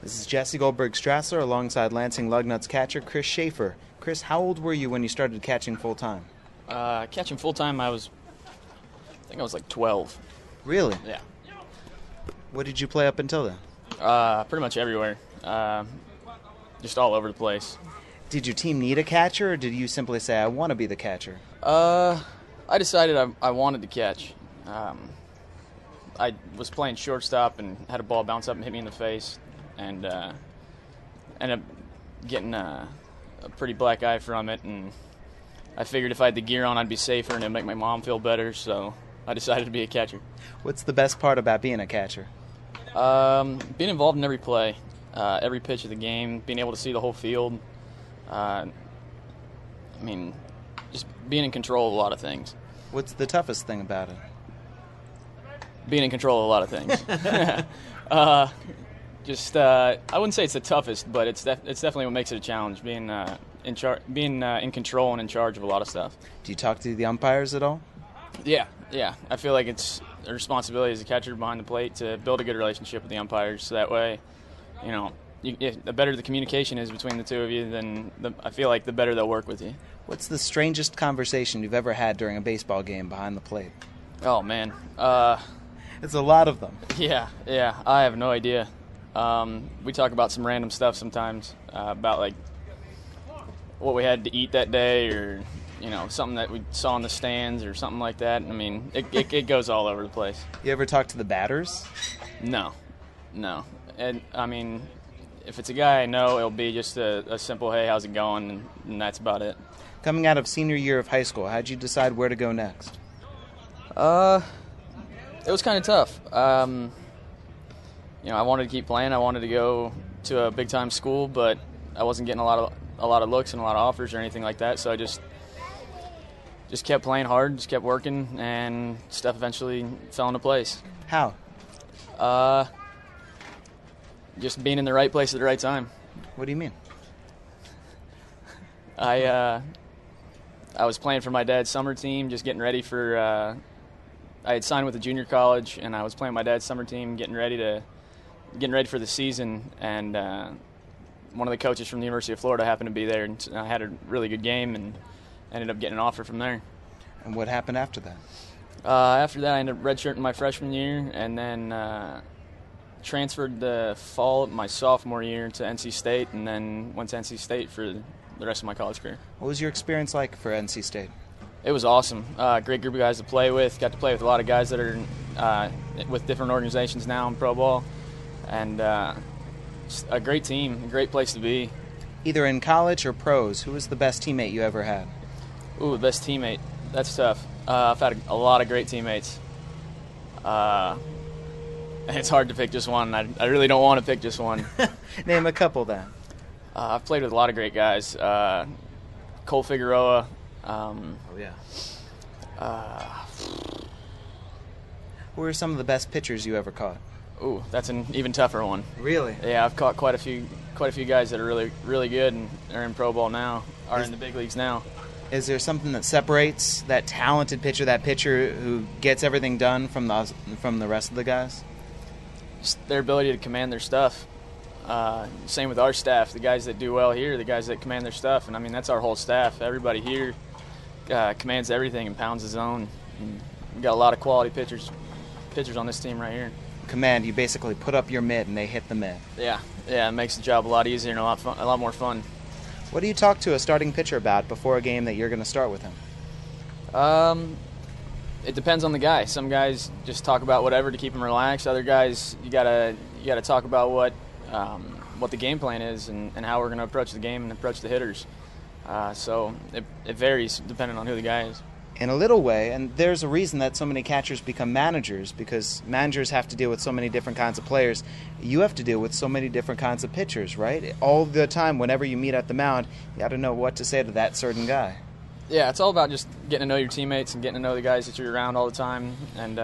This is Jesse Goldberg-Strassler alongside Lansing Lugnuts catcher Chris Schaefer. Chris, how old were you when you started catching full-time? Catching full-time, I think I was like 12. Really? Yeah. What did you play up until then? Pretty much everywhere. Just all over the place. Did your team need a catcher, or did you simply say, I want to be the catcher? I decided I wanted to catch. I was playing shortstop and had a ball bounce up and hit me in the face, and ended up getting a pretty black eye from it, and I figured if I had the gear on, I'd be safer and it'd make my mom feel better, so I decided to be a catcher. What's the best part about being a catcher? Being involved in every play, every pitch of the game, being able to see the whole field. Just being in control of a lot of things. What's the toughest thing about it? Being in control of a lot of things. I wouldn't say it's the toughest, but it's definitely what makes it a challenge. Being in control and in charge of a lot of stuff. Do you talk to the umpires at all? Yeah. I feel like it's a responsibility as a catcher behind the plate to build a good relationship with the umpires. So that way, the better the communication is between the two of you, then I feel like the better they'll work with you. What's the strangest conversation you've ever had during a baseball game behind the plate? Oh, man. It's a lot of them. Yeah, I have no idea. We talk about some random stuff sometimes, about like what we had to eat that day, or something that we saw in the stands or something like that. I mean, it goes all over the place. You ever talk to the batters? No. And I mean, if it's a guy I know, it'll be just a simple, hey, how's it going, and that's about it. Coming out of senior year of high school, how'd you decide where to go next? It was kind of tough. I wanted to keep playing. I wanted to go to a big-time school, but I wasn't getting a lot of looks and a lot of offers or anything like that. So I just kept playing hard, just kept working, and stuff eventually fell into place. How? Just being in the right place at the right time. What do you mean? I was playing for my dad's summer team, just getting ready for. I had signed with a junior college, and I was playing my dad's summer team, getting ready for the season. And one of the coaches from the University of Florida happened to be there, and I had a really good game, and ended up getting an offer from there. And what happened after that? After that, I ended up redshirting my freshman year, and then transferred the fall of my sophomore year to NC State, and then went to NC State for the rest of my college career. What was your experience like for NC State? It was awesome. Great group of guys to play with. Got to play with a lot of guys that are with different organizations now in pro ball, and just a great team, a great place to be. Either in college or pros, who was the best teammate you ever had? Ooh, the best teammate. That's tough. I've had a lot of great teammates. It's hard to pick just one. I really don't want to pick just one. Name a couple then. I've played with a lot of great guys. Cole Figueroa. Who are some of the best pitchers you ever caught? Ooh, that's an even tougher one. Really? Yeah, I've caught quite a few guys that are really, really good and are in pro ball now, in the big leagues now. Is there something that separates that talented pitcher, that pitcher who gets everything done from the rest of the guys? Just their ability to command their stuff. Same with our staff. The guys that do well here, the guys that command their stuff, and I mean that's our whole staff. Everybody here commands everything and pounds the zone. And we've got a lot of quality pitchers on this team right here. Command, you basically put up your mitt and they hit the mitt. Yeah, it makes the job a lot easier and a lot more fun. What do you talk to a starting pitcher about before a game that you're going to start with him? It depends on the guy. Some guys just talk about whatever to keep him relaxed. Other guys, you gotta talk about what the game plan is and how we're going to approach the game and approach the hitters. So it varies depending on who the guy is. In a little way, and there's a reason that so many catchers become managers, because managers have to deal with so many different kinds of players. You have to deal with so many different kinds of pitchers, right? All the time, whenever you meet at the mound, you got to know what to say to that certain guy. Yeah, it's all about just getting to know your teammates and getting to know the guys that you're around all the time, and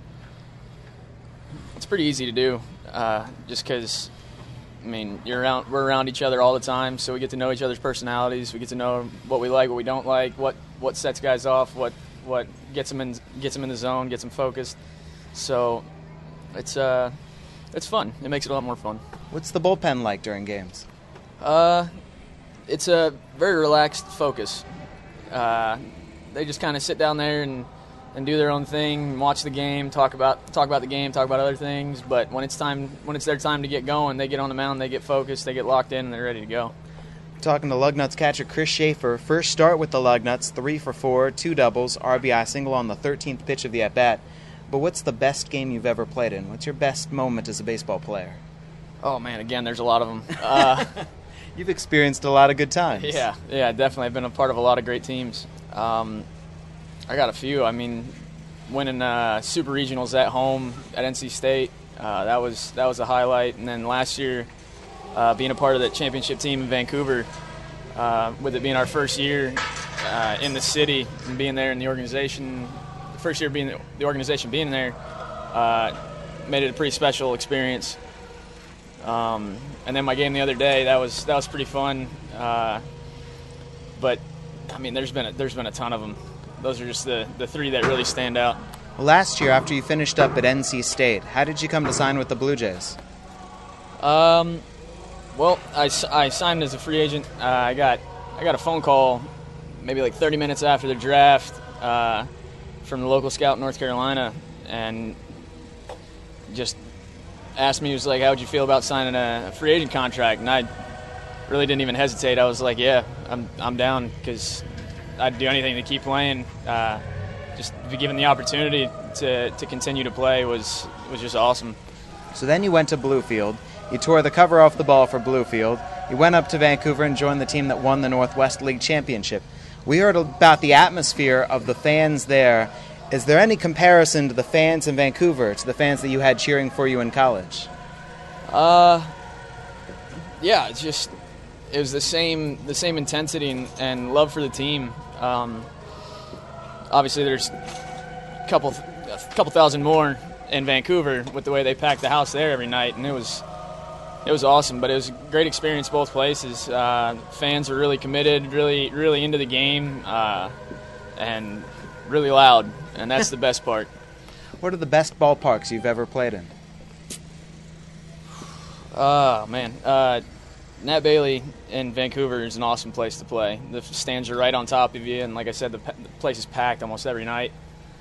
it's pretty easy to do, just because, I mean, we're around each other all the time, so we get to know each other's personalities. We get to know what we like, what we don't like, what sets guys off, what gets them in the zone, gets them focused. So it's it's fun. It makes it a lot more fun. What's the bullpen like during games? It's a very relaxed focus. They just kind of sit down there and do their own thing, watch the game, talk about the game, talk about other things. But when it's their time to get going, they get on the mound, they get focused, they get locked in, and they're ready to go. Talking to Lugnuts catcher Chris Schaefer. First start with the Lugnuts, 3 for 4, 2 doubles, RBI single on the 13th pitch of the at-bat. But what's the best game you've ever played in? What's your best moment as a baseball player? Oh, man, again, there's a lot of them. You've experienced a lot of good times. Yeah, definitely. I've been a part of a lot of great teams. I got a few. I mean, winning Super Regionals at home at NC State, that was a highlight. And then last year, being a part of the championship team in Vancouver, with it being our first year in the city and being there in the organization, the first year being the organization being there, made it a pretty special experience. And then my game the other day, that was pretty fun. But I mean, there's been a ton of them. Those are just the three that really stand out. Well, last year, after you finished up at NC State, how did you come to sign with the Blue Jays? Well, I signed as a free agent. I got a phone call maybe like 30 minutes after the draft from the local scout in North Carolina, and just asked me, he was like, how would you feel about signing a free agent contract? And I really didn't even hesitate. I was like, yeah, I'm down, because I'd do anything to keep playing. Just to be given the opportunity to continue to play was just awesome. So then you went to Bluefield. You tore the cover off the ball for Bluefield. You went up to Vancouver and joined the team that won the Northwest League Championship. We heard about the atmosphere of the fans there. Is there any comparison to the fans in Vancouver to the fans that you had cheering for you in college? Yeah, it was the same intensity and love for the team. Obviously, there's a couple thousand more in Vancouver with the way they packed the house there every night, and it was awesome. But it was a great experience both places. Fans were really committed, really into the game, and really loud, and that's the best part. What are the best ballparks you've ever played in? Oh, man. Nat Bailey in Vancouver is an awesome place to play. The stands are right on top of you, and like I said, the place is packed almost every night.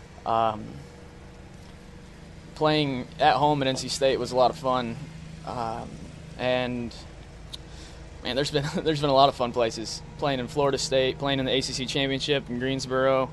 Playing at home at NC State was a lot of fun, and man, there's been a lot of fun places. Playing in Florida State, playing in the ACC Championship in Greensboro,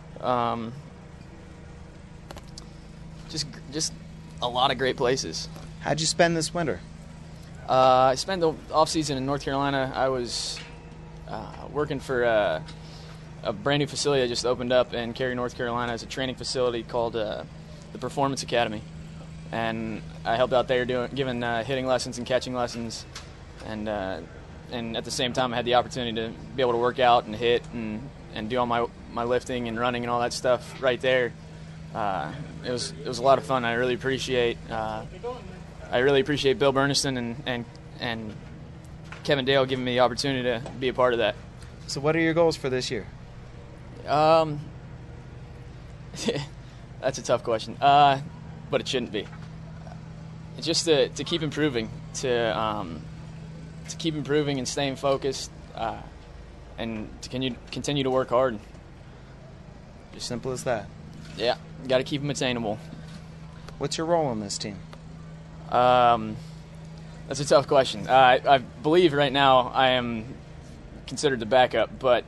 just a lot of great places. How'd you spend this winter? I spent the off-season in North Carolina. I was working for a brand new facility that just opened up in Cary, North Carolina. It's a training facility called the Performance Academy, and I helped out there giving hitting lessons and catching lessons, and at the same time I had the opportunity to be able to work out and hit and do all my lifting and running and all that stuff right there. It was a lot of fun. I really appreciate Bill Burniston and Kevin Dale giving me the opportunity to be a part of that. So what are your goals for this year? That's a tough question, but it shouldn't be. It's just to keep improving, to keep improving and staying focused, and to continue to work hard. As simple as that. Yeah, got to keep them attainable. What's your role on this team? That's a tough question. I believe right now I am considered the backup, but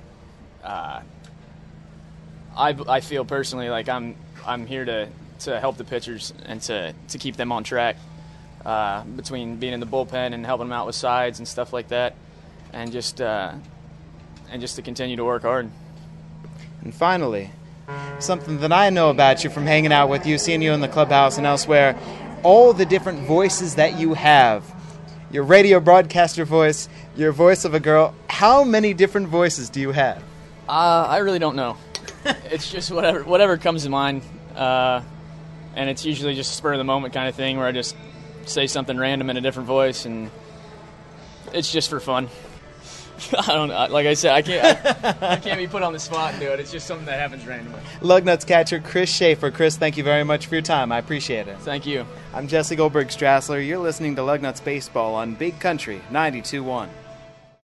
I feel personally like I'm here to help the pitchers and to keep them on track, between being in the bullpen and helping them out with sides and stuff like that, and just to continue to work hard. And finally, something that I know about you from hanging out with you, seeing you in the clubhouse and elsewhere, all the different voices that you have. Your radio broadcaster voice, your voice of a girl. How many different voices do you have? I really don't know. It's just whatever comes to mind, and it's usually just a spur of the moment kind of thing where I just say something random in a different voice, and it's just for fun. I don't know. Like I said, I can't be put on the spot and do it. It's just something that happens randomly. Lugnuts catcher Chris Schaefer. Chris, thank you very much for your time. I appreciate it. Thank you. I'm Jesse Goldberg-Strassler. You're listening to Lugnuts Baseball on Big Country 92.1.